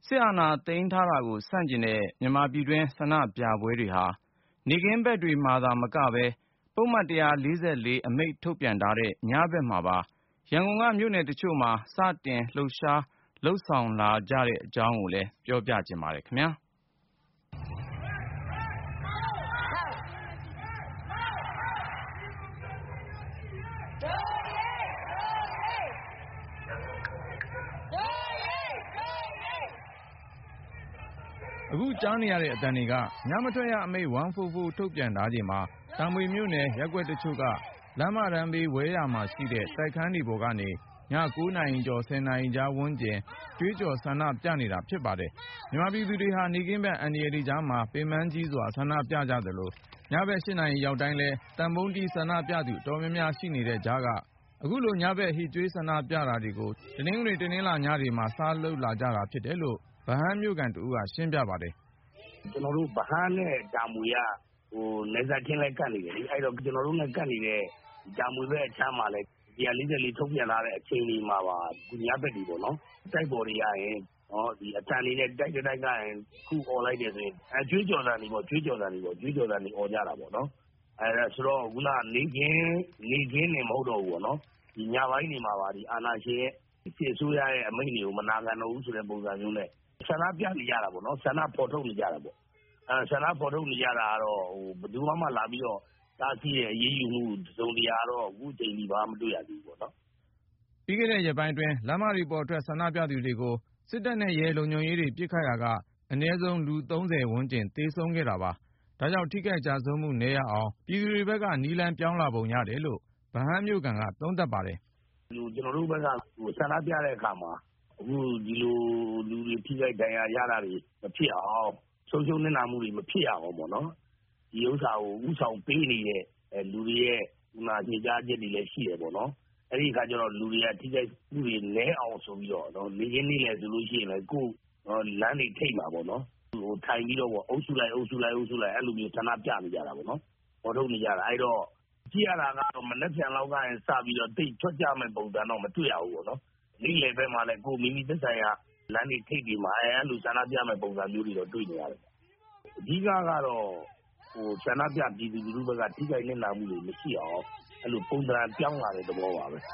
စစ်အာဏာသိမ်းထားတာကိုဆန့်ကျင်တဲ့မြန်မာပြည်တွင်းဆန္ဒပြပွဲတွေဟာနေ့ခင်းဘက်တွေမှာသာမကပဲပုဒ်မ144အမိန့်ထုတ်ပြန်ထားတဲ့ညဘက်မှာပါရန်ကုန်ကမြို့နယ်တချို့မှာစတင်လှုပ်ရှားလုပ်ဆောင်လာကြတဲ့အကြောင်းကိုလည်းပြောပြချင်ပါတယ်ခင်ဗျာအခုကြားနေရတဲ့အသံတွေကညမထွက်ရအမိန့်144ထုတ်ပြန်ထားချိန်မှာတာမွေမြို့နယ်ရပ်ကွက်တချို့ကလမ်းမတန်းဘေးဝဲယာမှာရှိတဲ့တိုက်ခန်းတွေပေါ်ကနေည9နာရီကျော်10နာရီကြားဝန်းကျင်ကြွေးကြော်ဆန္ဒပြနေတာဖြစ်ပါတယ်မြန်မာပြည်သူတွေဟာနေ့ခင်းဘက်အန္တရာယ်ကြားမှာပင်ပန်းကြီးစွာဆန္ဒပြကြသလိုညဘက်8နာရီရောက်တိုင်းလဲတန်ပုံးတီးဆန္ဒပြသူတော်များများရှိနေတဲ့ကြားကအခုလိုညဘက်ဟစ်ကြွေးဆန္ဒပြတာတွေကိုတနင်္ဂနွေတနင်္လာညတွေမှာစလုပ်လာကြတာဖြစ်တယ်လို့ဗဟန်းမြို့ခံတဦးကရှင်းပြပါတယ်ကျွန်တော်တို့ဗဟန်းနဲ့တာမွေကနယ်စပ်ချင်းလဲကတ်နေတယ်လေအဲ့တော့ကျွန်တော်တို့နဲ့ကတ်နေတဲ့တာမွေဘက်အချမ်းမှာလဲ144ထုတ်ပြန်လာတဲ့အချိန်လေးမှာပါညဘက်တွေပေါ့နော်တိုက်ပေါ်တွေရရင်ဒီအတန်လေးနဲ့တိုက်တိုက်ကရင်ခုអော်လိုက်တယ်ဆိုရင်ကြွေးကြော်တာနေပေါ့ကြွေးကြော်တာနေអော်ကြတာပေါ့နော်အဲ့ဒါဆိုတော့ခုနနေခင်းနေမဟုတ်တော့ဘူးပေါ့နော်ဒီညပိုင်းနေမှာပါဒီအာနာရှင်ရဲ့စစ်ဆိုးရရဲ့အမိန့်တွေကိုမနာခံတော့ဘူးဆိုတဲ့ပုံစံမျိုးနဲ့ဆန္ဒပြနေကြတာပေါ့နော်ဆန္ဒဖော်ထုတ်နေကြတာပေါ့ဆန္ဒဖော်ထုတ်နေကြတာကတော့ဘယ်သူမှလာပြီးတော့တားဆီးရဲ့အရေးယူမှုစုံတရားတော့အခုချိန်ကြီးဘာမှမတွေ့ရသေးဘူးပေါ့နော်ပြီးခဲ့တဲ့ရက်ပိုင်းတွင်လမ်းမတွေပေါ်ထွက်ဆန္ဒပြသူတွေကိုစစ်တပ်နဲ့ရဲလုံခြုံရေးတွေပစ်ခတ်ရာကအနည်းဆုံးလူ30ဝန်းကျင်သေဆုံးခဲ့တာပါဒါကြောင့်ထိခိုက်ကြဆုံးမှုနည်းရအောင်ပြည်သူတွေဘက်ကနီလန်ပြောင်းလာပုံရတယ်လို့ဗဟန်းမြို့ခံကသုံးသပ်ပါတယ်ကျွန်တော်တို့ဘက်ကဆန္ဒပြတဲ့အခါမှာအခုဒီလိုလူတွေထိခိုက်ဒဏ်ရာရတာတွေမဖြစ်အောင်ဆုံးရှုံးနေတာမှုတွေမဖြစ်အောင်ပေါ့နော်ဒီဥစ္စာကိုဥဆောင်ပေးနေတဲ့လူတွေရဲ့ဒီမှာညှိကြချက်တွေလည်းရှိတယ်ပေါ့နော်အဲ့ဒီအခါကျတော့လူတွေကထိခိုက်မှုတွေနည်းအောင်ဆိုပြီးတော့နေရင်းနေလဲဆိုလို့ရှိရင်လည်းကိုလမ်းတွေထိတ်မှာပေါ့နော်ထိုင်ပြီးတော့အုပ်စုလိုက်အဲ့လိုမျိုးဆန္ဒပြနေကြတာပေါ့နော်ပေါ်ထုတ်နေကြတာအဲ့တော့ကြည့်ရတာကတော့မနှက်ပြန်လောက်ကရင်စပြီးတော့တိတ်ထွက်ကြမဲ့ပုံစံတော့မတွေ့ရဘူးပေါ့နော်နေ့လယ်ဘက်မှာလည်းကိုမိမိသက်ဆိုင်ရာလမ်းတွေထိတ်ပြီးမှအဲ့လိုဆန္ဒပြမဲ့ပုံစံမျိုးတွေတော့တွေ့နေရတယ်အဓိကကတော့ဆန္ဒပြပြည်သူလူထုဘက်ကထိခိုက်နေတာမှုတွေမရှိအောင်အဲ့လိုပုံစံပြောင်းလာတဲ့သဘောပါပဲ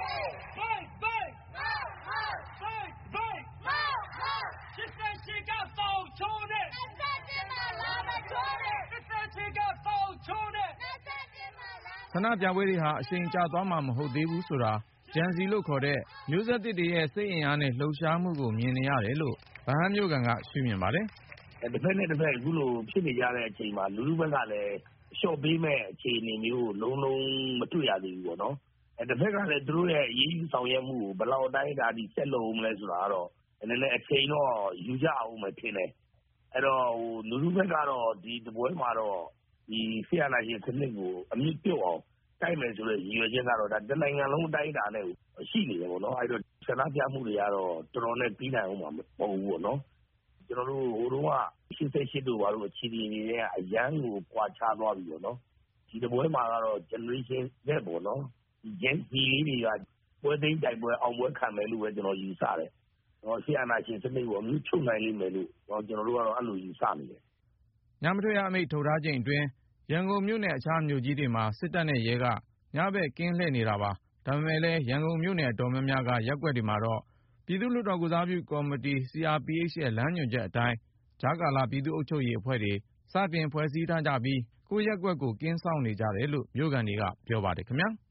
ဆန္ဒပြပွဲတွေဟာအချိန်ကြာသွားမှာမဟုတ်သေးဘူးဆိုတာဂျန်စီလို့ခေါ်တဲ့မျိုးဆက်သစ်တွေရဲ့စိတ်အင်အားနဲ့လှုပ်ရှားမှုကိုမြင်နေရတယ်လို့ဗဟန်းမြို့ခံကရှုမြင်ပါတယ်တစ်ဖက်နဲ့တစ်ဖက်အခုလိုဖြစ်နေကြတဲ့အချိန်မှာလူလူဘက်ကလည်းလျှော့ပေးမဲ့အခြေအနေမျိုးလုံးမတွေ့ရသေးဘူးပေါ့နော်တစ်ဖက်ကလည်းသူတို့ရဲ့အရေးကြီးဆောင်ရွက်မှုကိုဘယ်လောက်အတိုင်းဒါဒီဆက်လုပ်မလဲဆိုတာကတော့နည်းနည်းအချိန်တော့ယူကြအောင်မထင်နဲ့အဲ့တော့လူလူဘက်ကတော့ဒီတပွဲမှာတော့ဒီဆရာနာရှင်စနစ်ကိုအမြင့်ပြုတ်အောင်တိုက်မယ်ဆိုတဲ့ရည်ရွယ်ချက်ကတော့ဒါတနိုင်ငံလုံးအတိုင်းအတာနဲ့ရှိနေတယ်ပေါ့နော်အဲ့တော့ဆန္ဒပြမှုတွေကတော့တော်တော်နဲ့ပြီးနိုင်အောင်မှာမဟုတ်ဘူးပေါ့နော်ကျွန်တော်တို့ဟိုတုန်းက88တို့ဘာလို့အခြေအနေတွေနဲ့အရန်ကိုပွာချသွားပြီပေါ့နော်ဒီတပွဲမှာကတော့ generation Z ပေါ့နော်ဒီ Gen Z တွေကပွဲသိမ်းတိုက်ပွဲအောင်ပွဲခံမယ်လို့ပဲကျွန်တော်ယူဆတယ်ဆရာနာရှင်စနစ်ကိုအမှုချုပ်နိုင်လိမ့်မယ်လို့ကျွန်တော်တို့ကတော့အဲ့လိုယူဆနေတယ်ညမထွက်ရအမိန့်ထုတ်ထားချိန်အတွင်းရန်ကုန်မြို့နယ်အခြားမြို့ကြီးတွေမှာစစ်တပ်နဲ့ရဲကညဘက်ကင်းလှည့်နေတာပါဒါပေမဲ့လည်းရန်ကုန်မြို့နယ်အတော်များများကရပ်ကွက်တွေမှာတော့ပြည်သူ့လွှတ်တော်ကိုစားပြုကော်မတီ CRPH ရဲ့လမ်းညွှန်ချက်အတိုင်းကြားကာလပြည်သူ့အုပ်ချုပ်ရေးအဖွဲ့တွေစတင်ဖွဲ့စည်းထားကြပြီးကိုယ့်ရပ်ကွက်ကိုကင်းစောင့်နေကြတယ်လို့မြို့ခံတွေကပြောပါတယ်ခင်ဗျာ